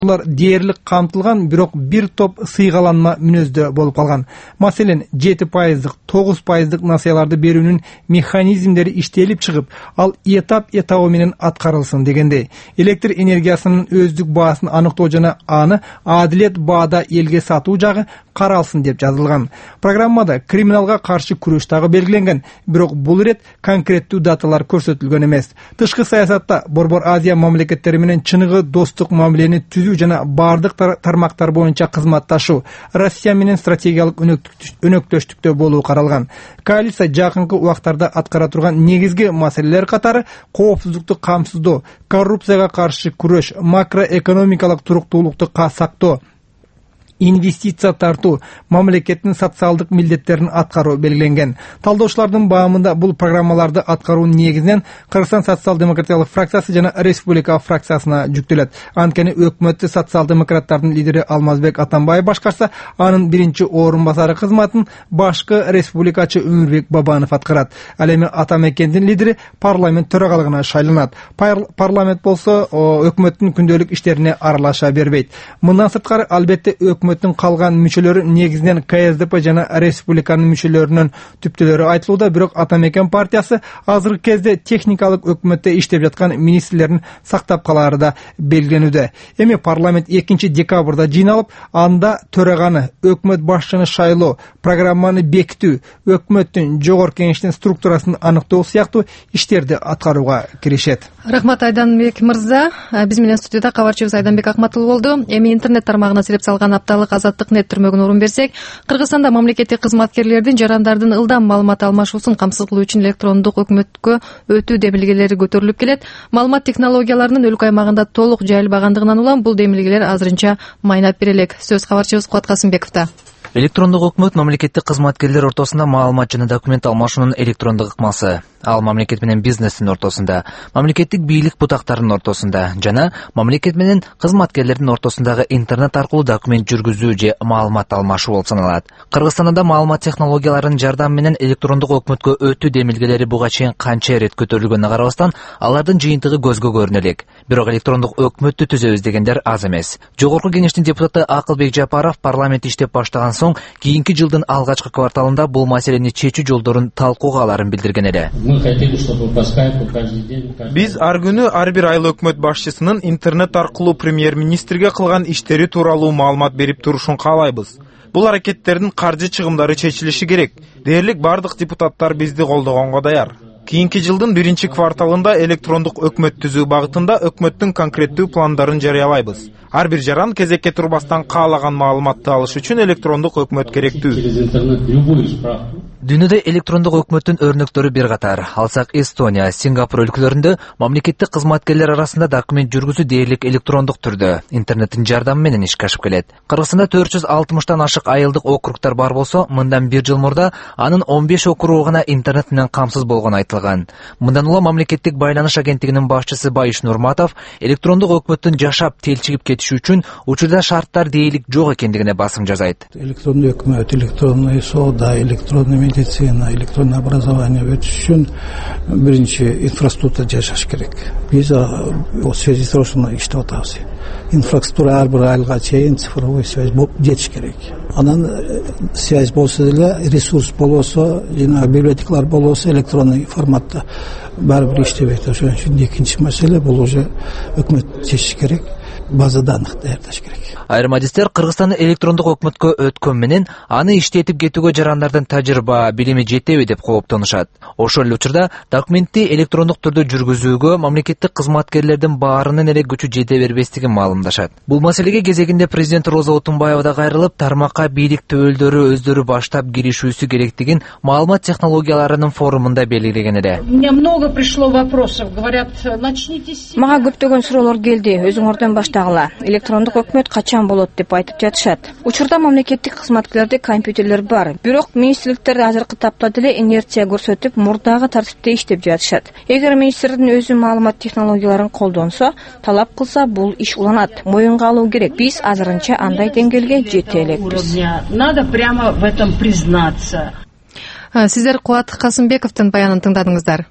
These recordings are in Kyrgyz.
Ular dерлік қамтылған, бирок bir топ сыйгаланма мүнөздө болуп калган. Маселен, 7%, 9% насыяларды берүүнүн механизмдери иштелип чыгып, ал этап менен аткарылсын дегенде. Электр энергиясынын өздүк баасын аныктоо жана аны адилет баада элге сатуу жагы каралсын деп жазылган. Программада криминалга каршы күрөш дагы белгиленген, бирок бул ирет конкреттүү даталар көрсөтүлгөн эмес. Тышкы саясатта Борбор Азия мамлекеттери менен чыныгы достук мамилени түзүү жана бардык тармактар боюнча кызматташуу, Россия менен стратегиялык өнөктөштүктө болуу каралган. Коалиция жакынкы убактарда аткара турган негизги маселелер катары коопсуздукту камсыздоо, коррупцияга каршы күрөш, макроэкономикалык туруктуулукту сактоо, инвестиция тартуу, мамлекеттин социалдык милдеттерин аткаруу белгиленген. Талдоочулардын баамында бул программаларды аткаруу негизинен Кыргызстан социал-демократиялык фракциясы жана республика фракциясына жүктөлөт. Анткени өкмөттү социал-демократтардын лидери Алмазбек Атамбаев башкарса, анын биринчи орун басары кызматын башкы республикачы Өмүрбек Бабанов аткарат. Ал эми Атамекендин лидери парламент төрагалыгына шайланат. Парламент болсо өкмөттүн күндөлүк иштерине аралаша бербейт. Мындан сырткары албетте өкмөттүн калган мүчөлөрү негизинен КСДП жана республиканын мүчөлөрүнүн түптөлөрү айтылууда, бирок Атамекен партиясы азыркы кезде техникалык өкмөттө иштеп жаткан министрлерин сактап калаары да белгиленүүдө. Эми парламент 2 декабрда жыйналып, анда төраганы, өкмөт башчыны шайлоо, программаны бекитүү, өкмөттүн жогорку кеңештин структурасын аныктоо сыяктуу иштерди аткарууга киришет. Рахмат Айданбек мырза. Биз менен студияда кабарчыбыз Айданбек Акматул болду. Эми интернет тармагына сирип салган апталык Азаттык нет түрмөгүнө урун берсек, Кыргызстанда мамлекеттик кызматкерлердин жарандардын ылдам маалымат алмашуусун камсыз кылуу үчүн электрондук өкмөткө өтүү демилгелери көтөрүлүп келет. Маалымат технологияларынын өлкө аймагында толук жайылбагандыгынан улам бул демилгелер азырынча майнап берелек. Сөз кабарчыбыз Кубат Касымбековдо. Электрондук өкмөт мамлекеттик кызматкерлер ортосунда маалымат жана документ алмашуунун электрондук ыкмасы. Ал мамлекет менен бизнестин ортосунда, мамлекеттик бийлик бутактарынын ортосунда жана мамлекет менен кызматкерлердин ортосундагы интернет аркылуу документ жүргүзүү же маалымат алмашуу болуп саналат. Кыргызстанда маалымат технологияларынын жардамы менен электрондук өкмөткө өтүү демилгелери буга чейин канча ирет көтөрүлгөнүнө карабастан, алардын жыйынтыгы көзгө көрүнө элек. Бирок электрондук өкмөттү түзөбүз дегендер аз эмес. Жогорку кеңештин депутаты Акылбек Жапаров парламент иштеп баштаган соң кийинки жылдын алгачкы кварталында бул маселени чечүү жолдорун талкууга аларын билдирген эле. Биз ар күнү ар бир айыл өкмөт башчысынын интернет аркылуу премьер-министрге кылган иштери тууралуу маалымат берип турушун каалайбыз. Бул аракеттердин каржы чыгымдары чечилиши керек. Дээрлик бардык депутаттар бизди колдогонго даяр. Кийинки жылдын биринчи кварталында электрондук өкмөт түзүү багытында өкмөттүн конкреттүү пландарын жарыялайбыз. Ар бир жаран кезекке турбастан каалаган маалыматты алыш үчүн электрондук өкмөт керектүү. Дүйнөдө электрондук өкмөттүн өрнөктөрү бир катар. Алсак Эстония, Сингапур өлкөлөрүндө мамлекеттик кызматкерлер арасында документ жүргүзүү дээрлик электрондук түрдө, интернеттин жардамы менен ишке ашып келет. Кыргызстанда 460тан ашык айылдык округдар бар болсо, мындан 1 жыл мурда анын 15 округу гана интернет менен камсыз болгону айтылган. Мындан улам мамлекеттик байланыш агенттигинин башчысы Байыш Нурматов электрондук өкмөттүн жашап телчигип кетиши үчүн учурда шарттар дээрлик жок экендигине басым жасайт. Электрондук өкмөт, электронный соода, электронный медицина, электронное образование өтүш үчүн биринчи инфраструктура жашаш керек. Биз о связи с ошондой иштеп атабыз. Инфраструктура ар бир айылга чейин цифровой связь болуп жетиш керек. Анан связь болсо деле, ресурс болбосо, жана библиотекалар болбосо электронный форматта баары бир иштебейт. Ошон үчүн экинчи маселе бул уже өкмөт чечиш керек. База данных даярдаш керек. Айрым адистер Кыргызстандын электрондук өкмөткө өткөн менен аны иштетип кетүүгө жарандардын тажрыйба, билими жетеби деп кооптонушат. Ошол эле учурда документти электрондук түрдө жүргүзүүгө мамлекеттик кызматкерлердин баарынын эле күчү жете бербестигин маалымдашат. Бул маселеге кезегинде президент Роза Отунбаева да кайрылып, тармакка бийлик төбөлдөрү өздөрү баштап киришүүсү керектигин маалымат технологияларынын форумунда белгилеген эле. Много пришло вопросов, говорят, начните. Мага көптөгөн суроолор келди. Өзүңөрдөн баштагыла. Электрондук өкмөт качан болот деп айтып жатышат. Учурда мамлекеттик кызматкерлерде компьютерлер бар. Бирок министрликтер азыркы тапта деле инерция көрсөтүп, мурдагы тартипте иштеп жатышат. Эгер министрдин өзү маалымат технологияларын колдонсо, талап кылса, бул иш уланат. Моюнга алуу керек. Биз азырынча андай деңгээлге жете элекпиз. Надо прямо в этом признаться. Сиздер Кубат Касымбековдун баянын тыңдадыңыздар.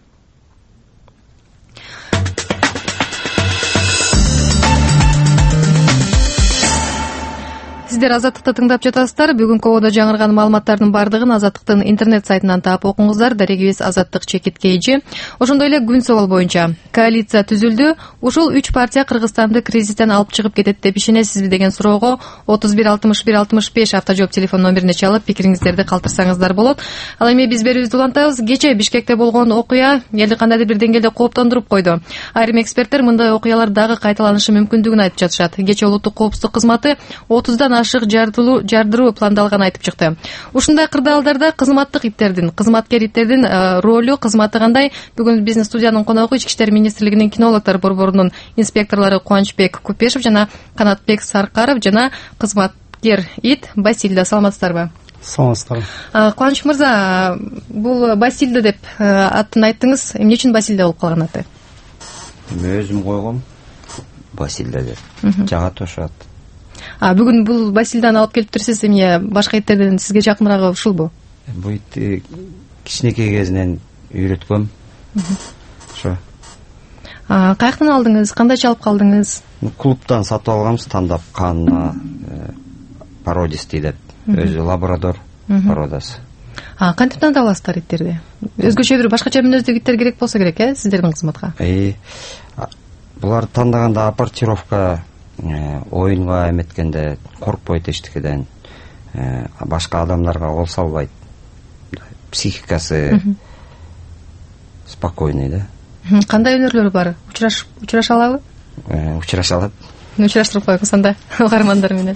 сиздер Азаттыкты тыңдап жатасыздар. Бүгүнкү ободо жаңырган маалыматтардын бардыгын Азаттыктын интернет сайтынан таап окуңуздар. Дарегибиз Азаттык _KG. Ошондой эле күн собол боюнча коалиция түзүлдү. Ушул 3 партия Кыргызстанды кризистен алып чыгып кетет деп ишенесизби деген суроого 31 61 65 автожжооп телефон номерине чалып пикириңиздерди калтырсаңыздар болот. Ал эми биз берүүбүздү улантабыз. Кече Бишкекте болгон окуя элди кандайдыр бир деңгээлде кооптондуруп койду. Айрым эксперттер мындай окуялар дагы кайталанышы мүмкүндүгүн айтып жатышат. Кече улуттук коопсуздук кызматы 30дан ашык жардыруу пландалганын айтып чыкты. Ушундай кырдаалдарда кызматкер иттердин ролу, кызматы кандай? Бүгүн биздин студиянын коногу Ички иштер министрлигинин кинологдор борборунун инспекторлору Кубанычбек Купешев жана Канатбек Саркаров жана кызматкер ит Басилда. Саламатсыздарбы? Саламатсыздар. Кубаныч мырза, бул Басилда деп атын айттыңыз. Эмне үчүн Басилда болуп калган аты? Өзүм койгом Басилда деп. Жага тошот. Бүгүн бул Басилданы алып келиптирсиз. Эмне башка иттерден сизге жакыныраак ушулбу? Бул итти кичинекей кезинен үйрөткөм. Ошо. Каяктан алдыңыз? Кандайча алып калдыңыз? Клубтан сатып алганбыз, тандап канына породистый деп. Өзү лабрадор породасы. Кантип тандап аласыздар иттерди? Өзгөчө бир башкача мүнөздөгү иттер керек болсо керек, сиздердин кызматка? Булар тандаганда апортировка оюнга эметкенде коркпойт эчтекеден, башка адамдарга кол салбайт. Психикасы спокойный, да. Кандай өнөрлөр бар? Учураша алабы? Учураша алат. Учураштырып коюңуз анда угармандар менен.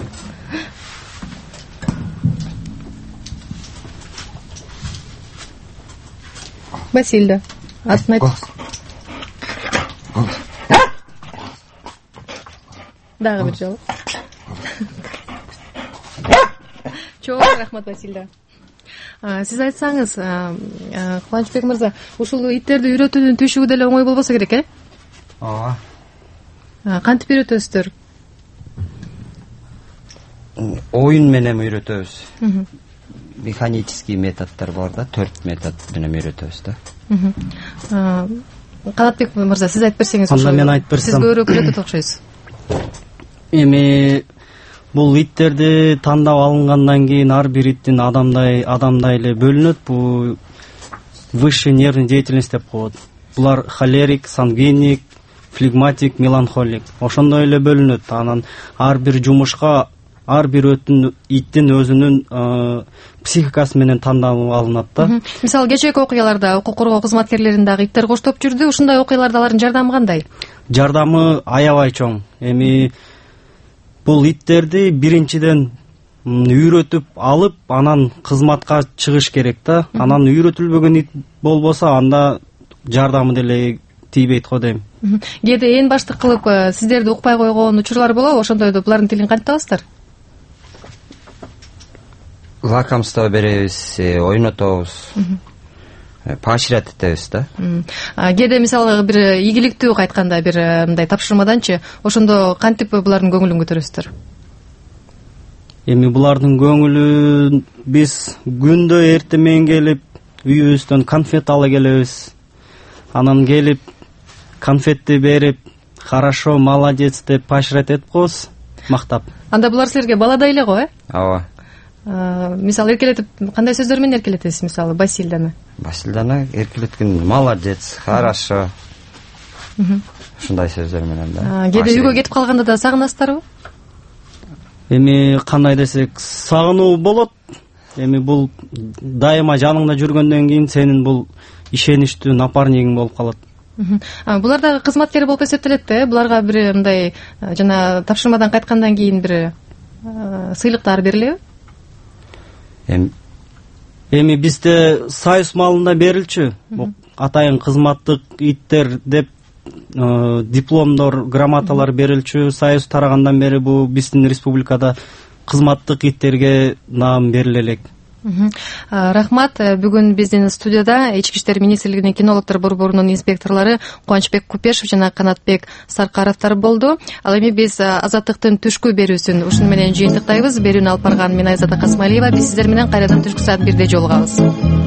Басилда. Атын айт. Дагы бир жолу. Чоң рахмат, Басилда. Сиз айтсаңыз, Кубанычбек мырза, ушул иттерди үйрөтүүнүн түйшүгү деле оңой болбосо керек, Ооба. Кантип үйрөтөсүздөр? Оюн менен үйрөтөбүз. Механический методдор бар да, 4 метод менен үйрөтөбүз да. Канатбек мырза, сиз айтып берсеңиз. Анда мен айтып берсем. Сиз көбүрөөк үйрөтөт окшойсуз. Эми бул иттерди тандап алынгандан кийин ар бир иттин адамдай эле бөлүнөт. Бул высший нервный деятельность деп коет. Булар холерик, сангвиник, флегматик, меланхолик. Ошондой эле бөлүнөт. Анан ар бир жумушка ар бир иттин өзүнүн психикасы менен тандалып алынат да. Мисалы кечээки окуяларда укук коргоо кызматкерлерин дагы иттер коштоп жүрдү. Ушундай окуяларда алардын жардамы кандай? Жардамы аябай чоң. Эми бул иттерди биринчиден үйрөтүп алып, анан кызматка чыгыш керек да. Анан үйрөтүлбөгөн ит болбосо анда жардамы деле тийбейт го дейм. Кээде эң баштык кылып сиздерди укпай койгон учурлар болобу? Ошондойдо булардын тилин кантип табасыздар? Лакомство беребиз, ойнотобуз, поощрять этебиз да. Кээде мисалы бир ийгиликтүү кайтканда бир мындай тапшырмаданчы, ошондо кантип булардын көңүлүн көтөрөсүздөр? Эми булардын көңүлүн биз күндө эртең менен келип, үйүбүздөн конфет ала келебиз. Анан келип конфетти берип, хорошо, молодец деп поощрять этип коебуз, мактап. Анда булар силерге баладай эле го, Ооба. Мисалы эркелетип, кандай сөздөр менен эркелетесиз, мисалы Басилданы? Басилданы эркелеткен молодец, хорошо. Ушундай сөздөр менен да. Кээде үйгө кетип калганда да сагынасыздарбы? Эми кандай десек, сагынуу болот. Эми бул дайыма жаныңда жүргөндөн кийин сенин бул ишеничтүү напарнигиң болуп калат. Булар дагы кызматкер болуп эсептелет да, буларга бир мындай жана тапшырмадан кайткандан кийин бир сыйлыктар берилеби? Эми бизде союз малында берилчү. Атайын кызматтык иттер деп дипломдор, грамоталар берилчү. Союз тарагандан бери бу биздин республикада кызматтык иттерге наам бериле элек. Рахмат. Бүгүн биздин студияда Ички иштер министрлигинин кинологдор борборунун инспекторлору Кубанычбек Купешев жана Канатбек Саркаровдор болду. Ал эми биз Азаттыктын түшкү берүүсүн ушуну менен жыйынтыктайбыз. Берүүнү алып барган мен Айзада Касмалиева. Биз сиздер менен кайрадан түшкү саат 1-де жолугабыз.